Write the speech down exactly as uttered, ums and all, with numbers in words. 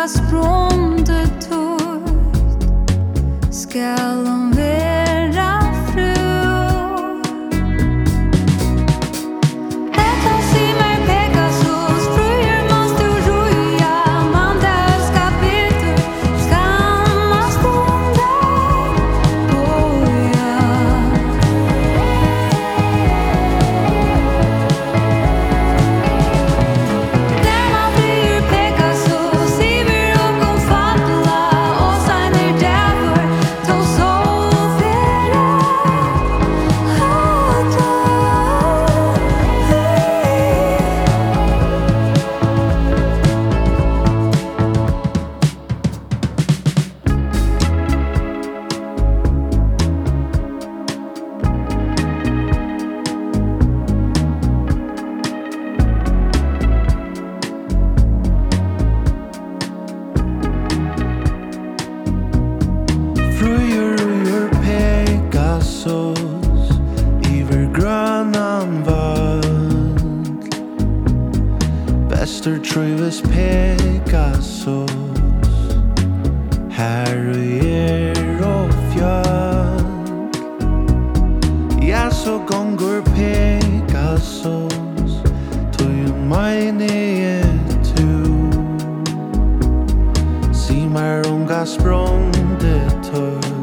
sprunget tort skall hon vera fru. Detta simmer Pegasus, fröjer måste roja, man där ska Peter skamma stunden boja. När man flyr Pegasus, iver och om falla, och sen är därför då så vera hata. Fröjer ur Pegasus iver grönan völd. Bästur trivs Pegasus här er och fjöld. Ja, så gångur Pegasus tog meine tu. Simar unga språngde tör